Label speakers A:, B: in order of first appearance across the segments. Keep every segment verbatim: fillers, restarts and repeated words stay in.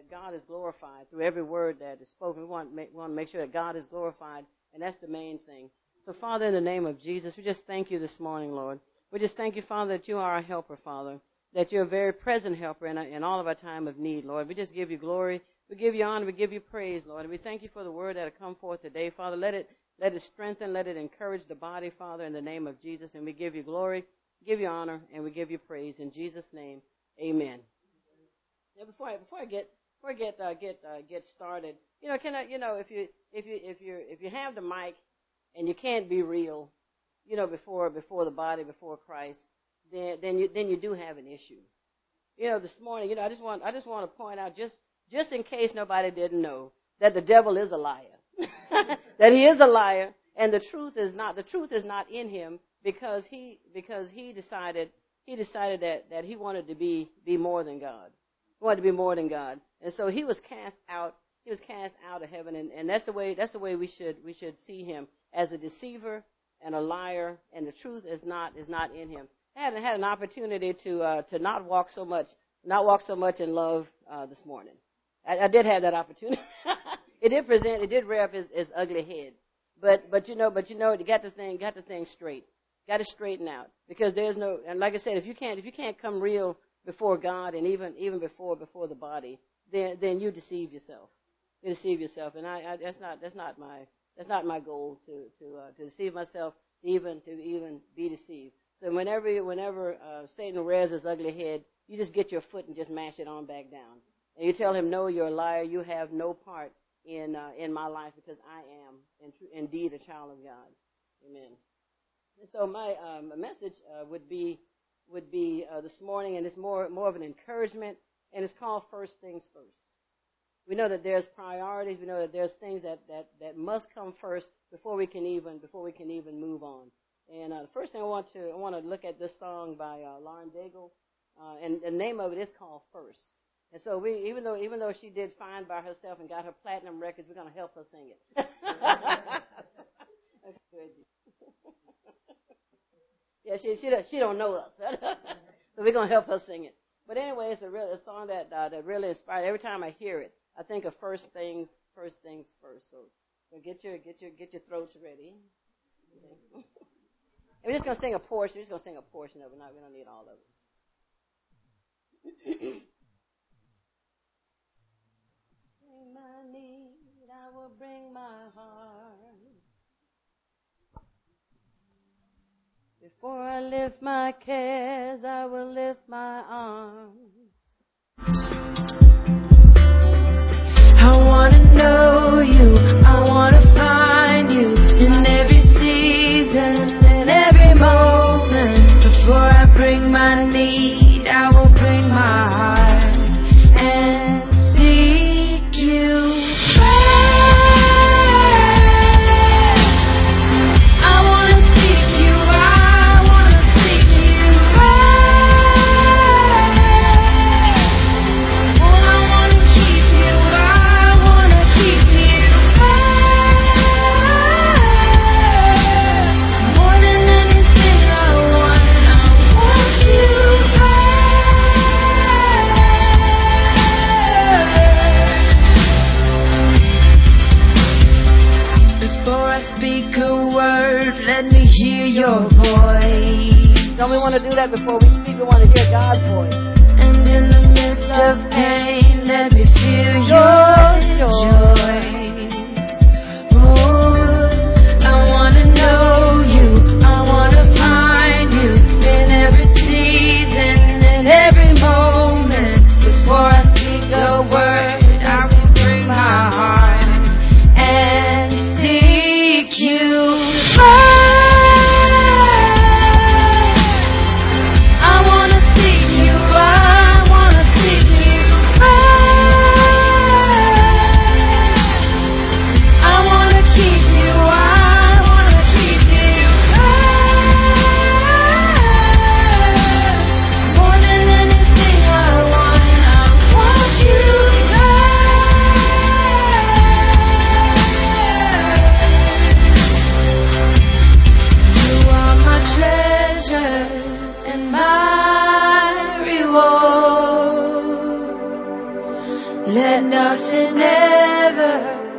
A: that God is glorified through every word that is spoken. We want, make, we want to make sure that God is glorified, and that's the main thing. So, Father, in the name of Jesus, we just thank you this morning, Lord. We just thank you, Father, that you are our helper, Father, that you're a very present helper in, in all of our time of need, Lord. We just give you glory. We give you honor. We give you praise, Lord. And we thank you for the word that will come forth today, Father. Let it, let it strengthen. Let it encourage the body, Father, in the name of Jesus. And we give you glory, give you honor, and we give you praise. In Jesus' name, amen. Now, before I, before I get, before I get, uh, get, uh, get started, you know, can I, you know, if you, if you, if you, if you have the mic and you can't be real, you know, before, before the body, before Christ, then, then you, then you do have an issue. You know, this morning, you know, I just want, I just want to point out, just, just in case nobody didn't know, that the devil is a liar, that he is a liar, and the truth is not, the truth is not in him, because he, because he decided, he decided that, that he wanted to be, be more than God. He wanted to be more than God. And so he was cast out, he was cast out of heaven, and, and that's the way, that's the way we should, we should see him, as a deceiver and a liar, and the truth is not, is not in him. I had, had an opportunity to, uh, to not walk so much, not walk so much in love, uh, this morning. I, I did have that opportunity. It did present, it did rear up his, his ugly head. But, but you know, but you know, you got the thing, got the thing straight. Got to straighten out. Because there's no, and like I said, if you can't, if you can't come real before God and even, even before, before the body, then, then you deceive yourself. You deceive yourself. And I, I that's not, that's not my, that's not my goal to, to, uh, to deceive myself, to even, to even be deceived. So whenever, whenever, uh, Satan rears his ugly head, you just get your foot and just mash it on back down. And you tell him, no, you're a liar. You have no part in, uh, in my life, because I am in tr- indeed a child of God. Amen. And so my, um, message, uh, would be, would be, uh, this morning, and it's more, more of an encouragement, and it's called First Things First. We know that there's priorities. We know that there's things that, that, that must come first before we can even, before we can even move on. And, uh, the first thing I want to, I want to look at this song by, uh, Lauren Daigle, uh, and the name of it is called First. And so we, even though, even though she did fine by herself and got her platinum records, we're going to help her sing it. That's good. Yeah, she, she, she don't know us. So we're going to help her sing it. But anyway, it's a real, a song that, uh, that really inspired. Every time I hear it, I think of first things, first things first. So, so get your, get your, get your throats ready. Okay. And we're just going to sing a portion. We're just going to sing a portion of it. Not, we don't need all of it. Bring my need, I will bring my heart. Before I lift my cares, I will lift my arms. I want to know you, I want to find you in every season, in every moment. Before I bring my need, I will bring my heart and seek you. Your voice. Don't we want to do that before we speak? We want to hear God's voice. And in the midst of pain, let me feel your joy. Oh, I want to know you. I want to find you in every season, in every moment. Before I speak a word, I will bring my heart and seek you. I wanna seek you, I wanna seek you.
B: Let nothing ever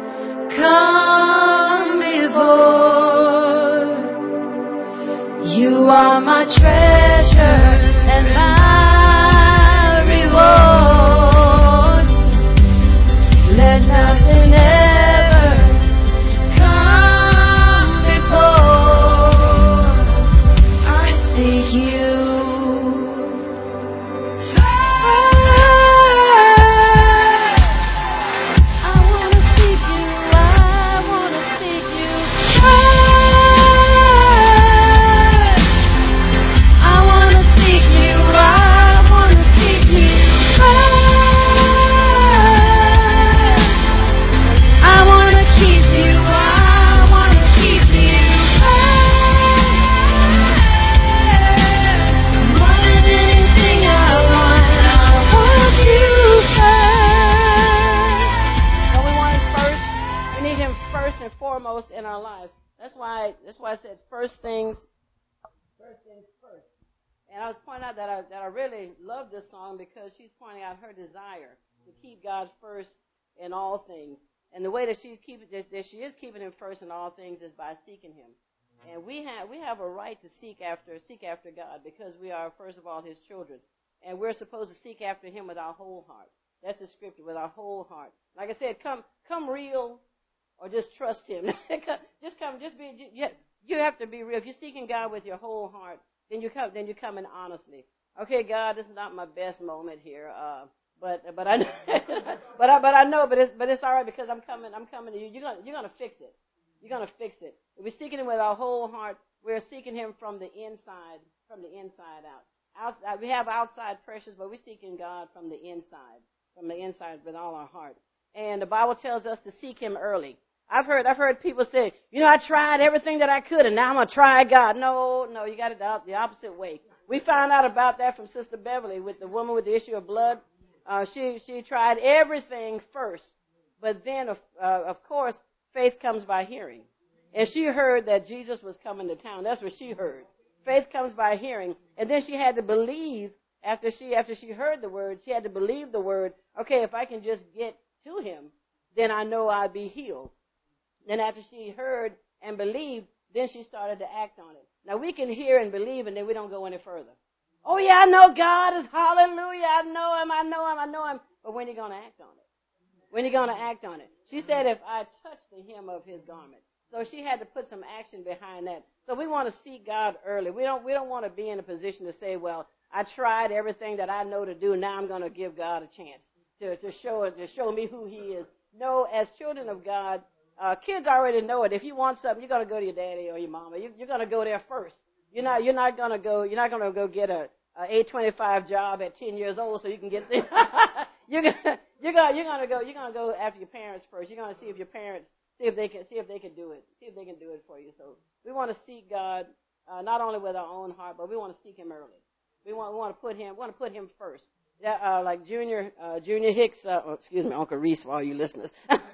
B: come before. You are my treasure and my reward. Let nothing ever come before. I seek you.
A: Foremost in our lives. That's why. That's why I said first things, first things first. And I was pointing out that I that I really love this song because she's pointing out her desire to keep God first in all things. And the way that she keep that, that she is keeping Him first in all things is by seeking Him. And we have we have a right to seek after seek after God because we are first of all His children, and we're supposed to seek after Him with our whole heart. That's the scripture, with our whole heart. Like I said, come come real. Or just trust Him. just come, just be. You, you have to be real. If you're seeking God with your whole heart, then you come. Then you come in honestly. Okay, God, this is not my best moment here, uh, but but I, but I but I know, but it's but it's all right because I'm coming. I'm coming to you. You're gonna you're gonna fix it. You're gonna fix it. If we're seeking Him with our whole heart, we're seeking Him from the inside, from the inside out. Outside, we have outside pressures, but we're seeking God from the inside, from the inside with all our heart. And the Bible tells us to seek Him early. I've heard I've heard people say, you know, I tried everything that I could, and now I'm going to try God. No, no, you got it the, the opposite way. We found out about that from Sister Beverly with the woman with the issue of blood. Uh, she she tried everything first, but then, of, uh, of course, faith comes by hearing. And she heard that Jesus was coming to town. That's what she heard. Faith comes by hearing. And then she had to believe, after she after she heard the word, she had to believe the word, okay, if I can just get to Him, then I know I'll be healed. Then after she heard and believed, then she started to act on it. Now, we can hear and believe, and then we don't go any further. Oh, yeah, I know God is, hallelujah, I know Him, I know Him, I know Him. But when are you going to act on it? When are you going to act on it? She said, if I touch the hem of His garment. So she had to put some action behind that. So we want to seek God early. We don't, we don't want to be in a position to say, well, I tried everything that I know to do, now I'm going to give God a chance to, to show to show me who He is. No, as children of God, Uh, kids already know it. If you want something, you're gonna go to your daddy or your mama. You, you're gonna go there first. You're not. You're not gonna go. You're not gonna go get a, a eight twenty-five job at ten years old so you can get there. you're gonna. You're gonna. You're gonna go. You're gonna go after your parents first. You're gonna see if your parents see if they can see if they can do it. See if they can do it for you. So we want to seek God uh, not only with our own heart, but we want to seek Him early. We want. We want to put Him. We want to put Him first. Yeah, uh, like Junior uh, Junior Hicks. Uh, oh, excuse me, Uncle Reese, for all you listeners.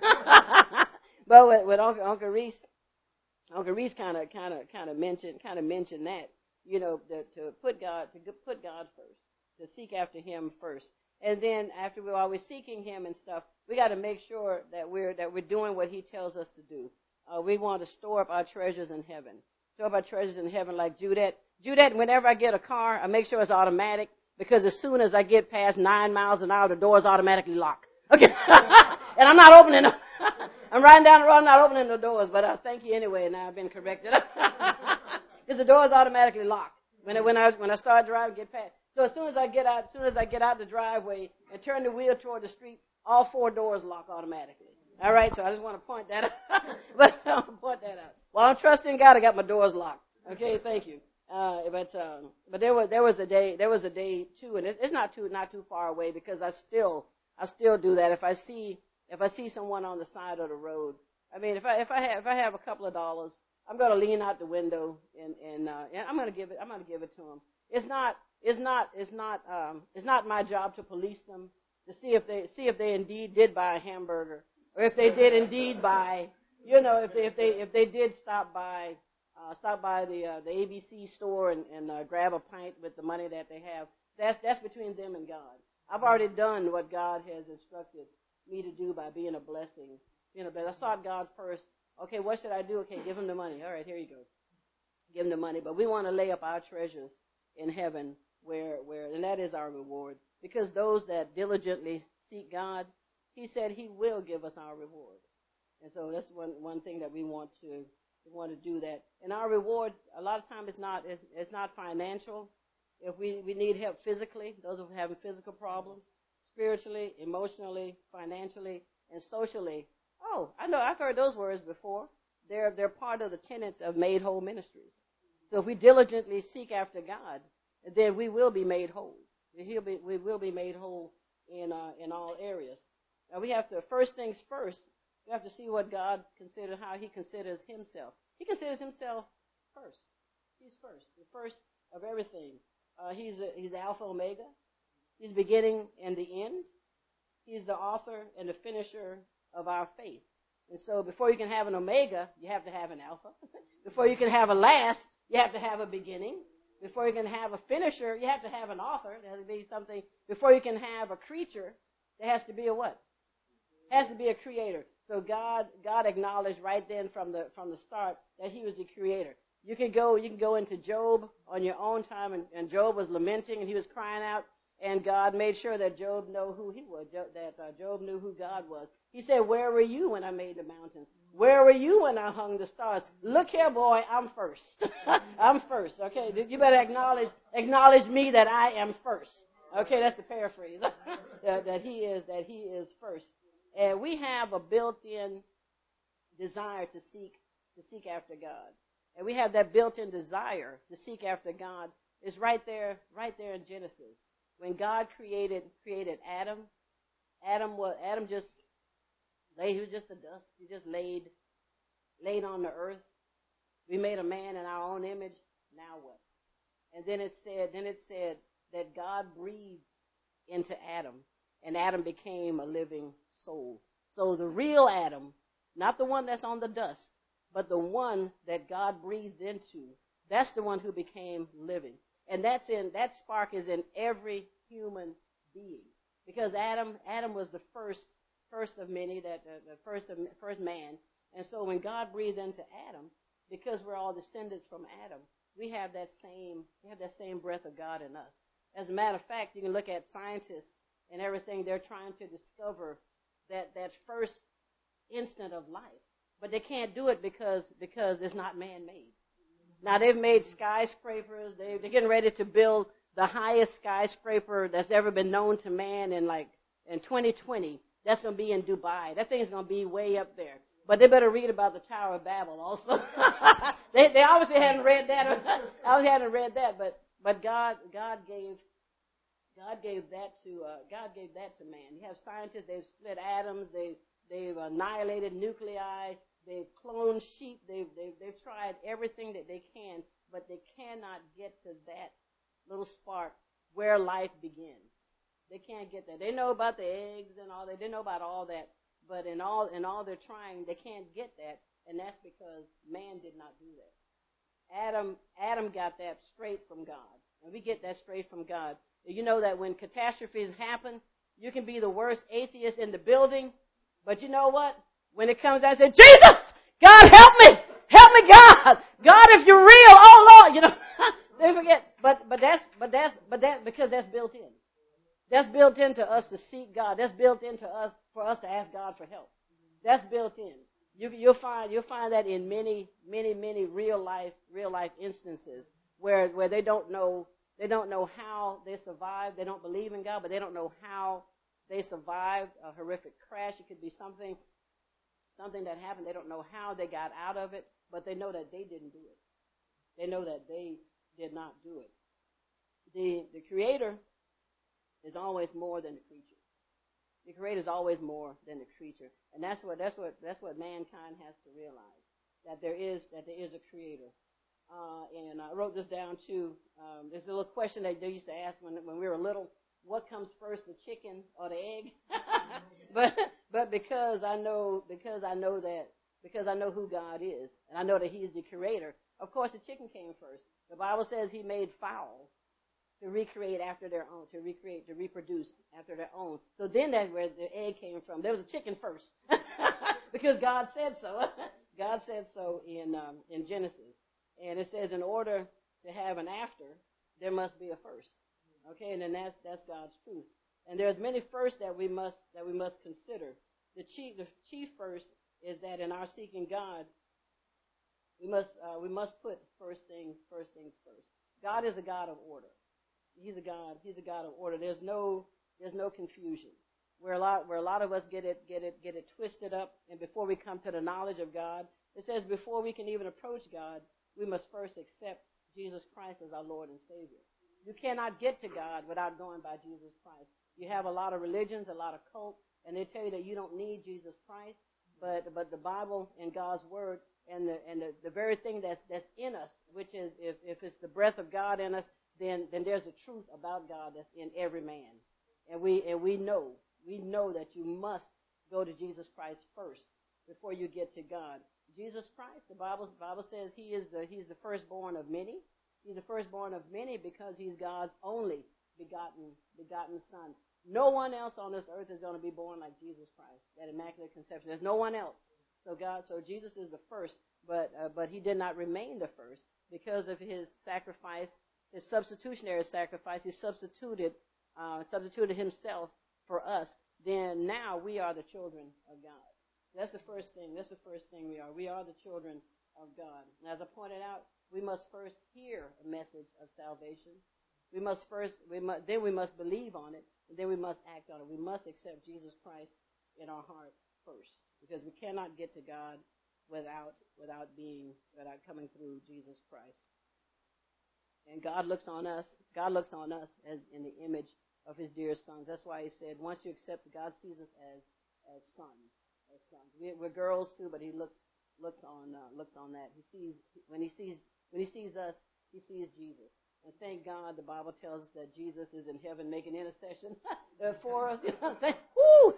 A: But with, with Uncle, Uncle Reese, Uncle Reese kind of, kind of, kind of mentioned, kind of mentioned that, you know, that to put God, to put God first, to seek after Him first, and then after we're always seeking Him and stuff, we got to make sure that we're that we're doing what He tells us to do. Uh, we want to store up our treasures in heaven, store up our treasures in heaven, like Judette. Judette, whenever I get a car, I make sure it's automatic because as soon as I get past nine miles an hour, the doors automatically lock. Okay, and I'm not opening them. I'm riding down the road, I'm not opening the doors, but I thank you anyway, and now I've been corrected. Because the doors automatically lock when I, when I, when I start driving, get past. So as soon as I get out, as soon as I get out the driveway and turn the wheel toward the street, all four doors lock automatically. All right, so I just want to point that out. but I'll point that out. While I'm trusting God, I got my doors locked. Okay, thank you. Uh, but, um, but there was, there was a day, there was a day too, and it's, it's not too, not too far away because I still, I still do that. If I see, If I see someone on the side of the road, I mean, if I if I have if I have a couple of dollars, I'm going to lean out the window and and, uh, and I'm going to give it I'm going to give it to them. It's not it's not it's not um, it's not my job to police them to see if they see if they indeed did buy a hamburger or if they did indeed buy you know if they if they if they did stop by uh, stop by the uh, the A B C store and, and uh, grab a pint with the money that they have. That's that's between them and God. I've already done what God has instructed me to do by being a blessing. Being a blessing. I sought God first. Okay, what should I do? Okay, give him the money. All right, here you go. Give him the money. But we want to lay up our treasures in heaven where, where, and that is our reward. Because those that diligently seek God, he said he will give us our reward. And so that's one, one thing that we want to, we want to do that. And our reward, a lot of times it's not, it's, it's not financial. If we, we need help physically, those who are having physical problems, spiritually, emotionally, financially, and socially. Oh, I know, I've heard those words before. They're, they're part of the tenets of Made Whole Ministries. So if we diligently seek after God, then we will be made whole. He'll be, we will be made whole in, uh, in all areas. Now we have to, first things first, we have to see what God considers, how he considers himself. He considers himself first. He's first, the first of everything. Uh, he's, a, he's Alpha Omega. He's beginning and the end. He's the author and the finisher of our faith. And so before you can have an Omega, you have to have an Alpha. Before you can have a last, you have to have a beginning. Before you can have a finisher, you have to have an author. There has to be something. Before you can have a creature, there has to be a what? Has to be a creator. So God, God acknowledged right then from the from the start that he was the creator. You can go, you can go into Job on your own time, and, and Job was lamenting and he was crying out, and God made sure that Job knew who he was, that uh, Job knew who God was. He said, "Where were you when I made the mountains? Where were you when I hung the stars? Look here, boy, I'm first. I'm first. Okay, you better acknowledge acknowledge me that I am first. Okay, that's the paraphrase. that, that he is that he is first. And we have a built-in desire to seek to seek after God. And we have that built-in desire to seek after God. It's right there, right there in Genesis. When God created created Adam, Adam was Adam just lay. He was just a dust. He just laid laid on the earth. We made a man in our own image. Now what? And then it said, then it said that God breathed into Adam, and Adam became a living soul. So the real Adam, not the one that's on the dust, but the one that God breathed into, that's the one who became living. And that's in that spark is in every human being, because Adam Adam was the first first of many, that uh, the first of, first man. And so when God breathed into Adam, because we're all descendants from Adam, we have that same we have that same breath of God in us. As a matter of fact, you can look at scientists and everything; they're trying to discover that that first instant of life, but they can't do it because because it's not man-made. Now, they've made skyscrapers. They, they're getting ready to build the highest skyscraper that's ever been known to man in, like, in twenty twenty. That's going to be in Dubai. That thing's going to be way up there. But they better read about the Tower of Babel also. they, they obviously hadn't read that. obviously hadn't read that, but, but God, God gave, God gave that to, uh, God gave that to man. You have scientists, they've split atoms, they've, they've annihilated nuclei. They've cloned sheep. They've, they've, they've tried everything that they can, but they cannot get to that little spark where life begins. They can't get there. They know about the eggs and all that. They know about all that, but in all in all they're trying, they can't get that, and that's because man did not do that. Adam Adam got that straight from God, and we get that straight from God. You know that when catastrophes happen, you can be the worst atheist in the building, but you know what? When it comes down, I say, Jesus, God, help me. Help me, God. God, if you're real, oh Lord, you know, they forget. But, but that's, but that's, but that, because that's built in. That's built into us to seek God. That's built into us for us to ask God for help. That's built in. You, you'll find, you'll find that in many, many, many real life, real life instances where, where they don't know, they don't know how they survived. They don't believe in God, but they don't know how they survived a horrific crash. It could be something Something that happened, they don't know how they got out of it, but they know that they didn't do it. They know that they did not do it. The the Creator is always more than the creature. The Creator is always more than the creature, and that's what that's what that's what mankind has to realize, that there is that there is a Creator. Uh, and I wrote this down too. Um, there's a little question that they used to ask when when we were little. What comes first, the chicken or the egg? but but because I know because I know that because I know who God is, and I know that He's the Creator. Of course, the chicken came first. The Bible says He made fowl to recreate after their own, to recreate, to reproduce after their own. So then that's where the egg came from. There was a chicken first because God said so. God said so in um, in Genesis. And it says in order to have an after, there must be a first. Okay, and then that's that's God's truth. And there's many firsts that we must that we must consider. The chief the chief first is that in our seeking God, we must uh, we must put first things first things first. God is a God of order. He's a God. He's a God of order. There's no there's no confusion. Where a lot where a lot of us get it get it get it twisted up, and before we come to the knowledge of God, it says before we can even approach God, we must first accept Jesus Christ as our Lord and Savior. You cannot get to God without going by Jesus Christ. You have a lot of religions, a lot of cults, and they tell you that you don't need Jesus Christ, but but the Bible and God's Word and the and the, the very thing that's that's in us, which is if, if it's the breath of God in us, then then there's a truth about God that's in every man. And we and we know, we know that you must go to Jesus Christ first before you get to God. Jesus Christ, the Bible the Bible says he is the he's the firstborn of many. He's the firstborn of many because he's God's only begotten begotten son. No one else on this earth is going to be born like Jesus Christ, that immaculate conception. There's no one else. So God, so Jesus is the first, but uh, but he did not remain the first because of his sacrifice, his substitutionary sacrifice. He substituted uh, substituted himself for us. Then now we are the children of God. That's the first thing. That's the first thing we are. We are the children of God. And as I pointed out, we must first hear a message of salvation. We must first, we must, then we must believe on it, and then we must act on it. We must accept Jesus Christ in our heart first, because we cannot get to God without without being without coming through Jesus Christ. And God looks on us. God looks on us as in the image of His dear sons. That's why He said, once you accept, God sees us as as sons, as sons. We, we're girls too, but He looks looks on uh, looks on that. He sees when He sees when He sees us, He sees Jesus. And thank God the Bible tells us that Jesus is in heaven making intercession for us. You know, thank, woo!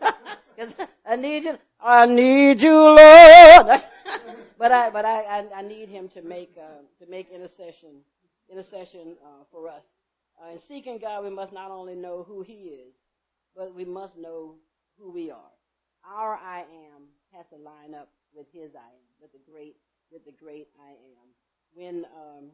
A: I need you. I need you, Lord. but I, but I, I, I need Him to make uh, to make intercession, intercession uh, for us. Uh, in seeking God, we must not only know who He is, but we must know who we are. Our I am has to line up with His I am, with the great, with the great I am. When um,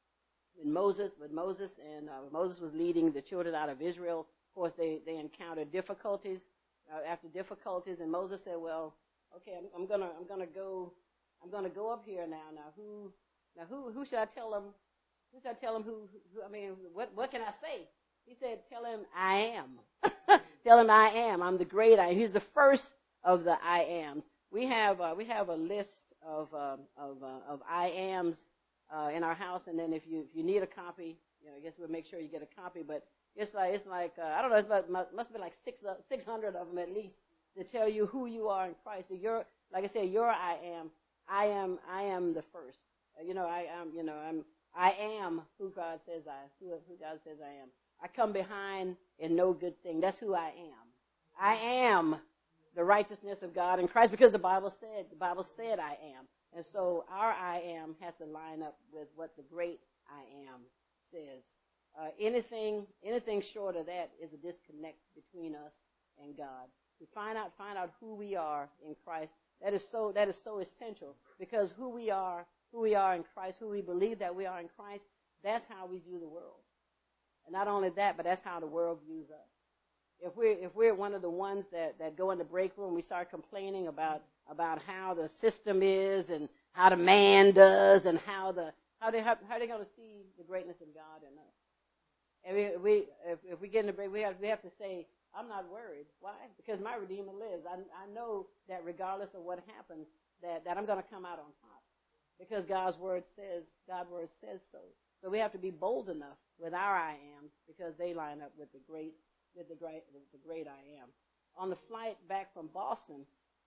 A: When Moses, when Moses and uh, Moses was leading the children out of Israel, of course they, they encountered difficulties. Uh, after difficulties, and Moses said, "Well, okay, I'm, I'm gonna I'm gonna go I'm gonna go up here now. Now who now who who should I tell them? Who should I tell them? Who, who I mean, what what can I say?" He said, "Tell him I am. Tell him I am. I'm the great I am." He's the first of the I ams. We have uh, we have a list of um, of uh, of I ams. Uh, in our house, and then if you if you need a copy, you know, I guess we'll make sure you get a copy. But it's like it's like uh, I don't know, it's about, must be like six uh, six hundred of them at least to tell you who you are in Christ. So you're, like I said, you're I am, I am, I am the first. Uh, you know, I am, you know, I'm, I am who God says I, who, who God says I am. I come behind in no good thing. That's who I am. I am the righteousness of God in Christ because the Bible said, the Bible said I am. And so our I am has to line up with what the great I am says. Uh, anything, anything short of that is a disconnect between us and God. To find out, find out who we are in Christ. That is so, that is so essential because who we are, who we are in Christ, who we believe that we are in Christ, that's how we view the world. And not only that, but that's how the world views us. If we're, if we're one of the ones that, that go in the break room, we start complaining about, about how the system is and how the man does and how the, how they, how, how are they going to see the greatness of God in us? And we, we if, if we get in the break, we have, we have to say, I'm not worried. Why? Because my Redeemer lives. I, I know that regardless of what happens, that, that I'm going to come out on top. Because God's word says, God's word says so. So we have to be bold enough with our I ams because they line up with the great with the great, the great I am. On the flight back from Boston,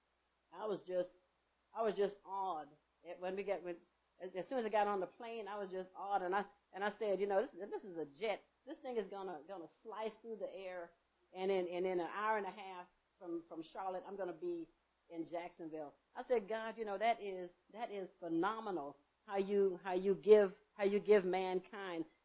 A: I was just, I was just awed. When we get, when, as soon as I got on the plane, I was just awed, and I, and I said, you know, this, this is a jet. This thing is gonna, gonna slice through the air, and in, and in an hour and a half from, from Charlotte, I'm gonna be in Jacksonville. I said, God, you know, that is, that is phenomenal. How you, how you give, how you give mankind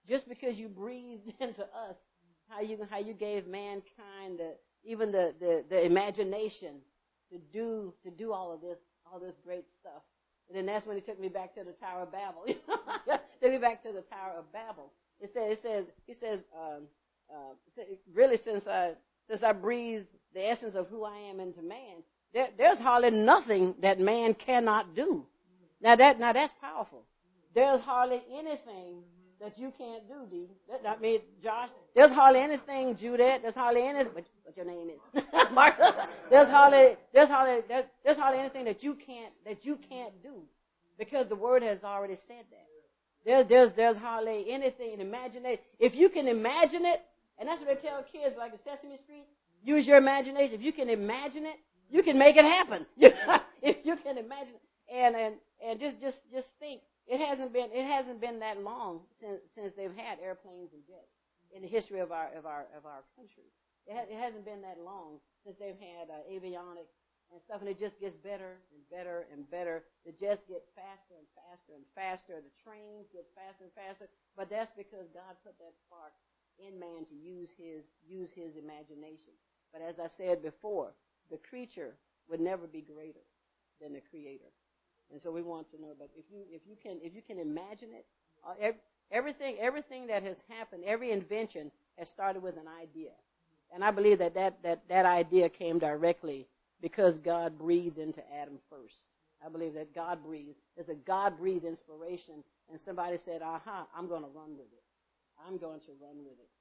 A: just because you breathed into us, how you how you gave mankind the, even the, the, the imagination to do to do all of this all this great stuff. And then that's when he took me back to the Tower of Babel. Took me back to the Tower of Babel. It says it says he says um, uh, really since I since I breathed the essence of who I am into man, there, there's hardly nothing that man cannot do. Now that now that's powerful. There's hardly anything that you can't do, Dee. That, I mean, Josh, there's hardly anything, Judette, there's hardly anything, what, what your name is, Martha, there's hardly, there's hardly, there's, there's hardly anything that you can't, that you can't do, because the Word has already said that. There's, there's, there's hardly anything, imagination. If you can imagine it, and that's what they tell kids, like the Sesame Street, use your imagination. If you can imagine it, you can make it happen. If you can imagine it, and, and, and just, just, just think. It hasn't been it hasn't been that long since since they've had airplanes and jets in the history of our of our of our country. It, ha- it hasn't been that long since they've had uh, avionics and stuff, and it just gets better and better and better. The jets get faster and faster and faster. The trains get faster and faster. But that's because God put that spark in man to use his use his imagination. But as I said before, the creature would never be greater than the Creator. And so we want to know, but if you if you can if you can imagine it, uh, ev- everything everything that has happened, every invention has started with an idea, and I believe that that that, that idea came directly because God breathed into Adam first. I believe that God breathed. There's a God breathed inspiration, and somebody said, "Aha, I'm going to run with it. I'm going to run with it."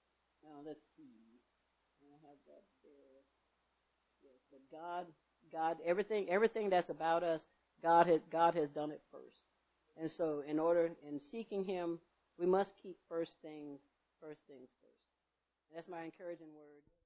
A: Now let's see. I have that there. Yes, but God, God, everything everything that's about us. God has, God has done it first. And so in order, in seeking him, we must keep first things, first things first. And that's my encouraging word.